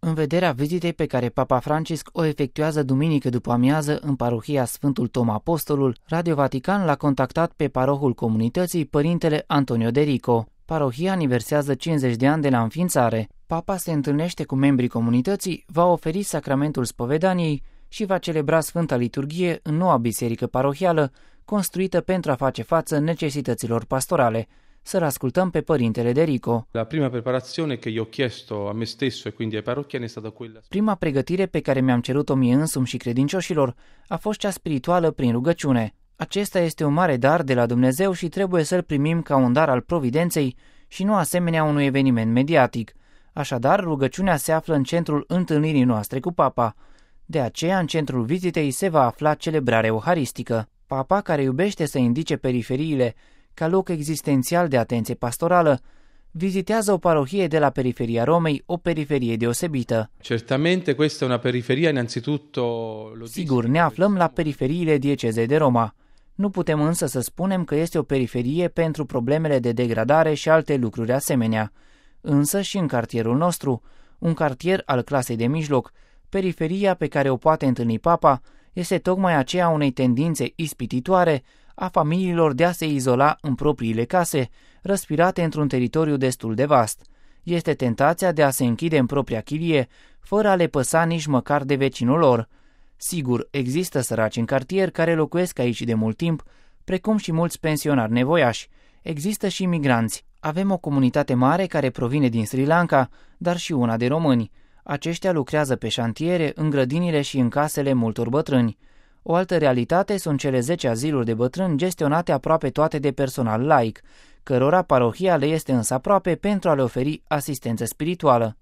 În vederea vizitei pe care Papa Francisc o efectuează duminică după amiază în parohia Sfântul Tom Apostolul, Radio Vatican l-a contactat pe parohul comunității, părintele Antonio De Rico. Parohia aniversează 50 de ani de la înființare. Papa se întâlnește cu membrii comunității, va oferi sacramentul spovedaniei și va celebra Sfânta Liturghie în noua biserică parohială, construită pentru a face față necesităților pastorale. Să-l ascultăm pe părintele De Rico. La prima preparazione che io ho chiesto a me stesso e quindi ai parrocchiani è stata quella. Prima pregătire pe care mi-am cerut-o mie însumi și credincioșilor a fost cea spirituală prin rugăciune. Acesta este un mare dar de la Dumnezeu și trebuie să-l primim ca un dar al providenței și nu asemenea unui eveniment mediatic. Așadar, rugăciunea se află în centrul întâlnirii noastre cu Papa. De aceea, în centrul vizitei se va afla celebrarea euharistică. Papa, care iubește să indice periferiile ca loc existențial de atenție pastorală, vizitează o parohie de la periferia Romei, o periferie deosebită. Certamente questa è una periferia innanzitutto. Sigur, ne aflăm la periferiile diecezei de Roma. Nu putem însă să spunem că este o periferie pentru problemele de degradare și alte lucruri asemenea. Însă și în cartierul nostru, un cartier al clasei de mijloc, periferia pe care o poate întâlni Papa este tocmai aceea unei tendințe ispititoare a familiilor de a se izola în propriile case, răspirate într-un teritoriu destul de vast. Este tentația de a se închide în propria chilie, fără a le păsa nici măcar de vecinul lor. Sigur, există săraci în cartier care locuiesc aici de mult timp, precum și mulți pensionari nevoiași. Există și migranți. Avem o comunitate mare care provine din Sri Lanka, dar și una de români. Aceștia lucrează pe șantiere, în grădinile și în casele multor bătrâni. O altă realitate sunt cele 10 aziluri de bătrâni gestionate aproape toate de personal laic, cărora parohia le este însă aproape pentru a le oferi asistență spirituală.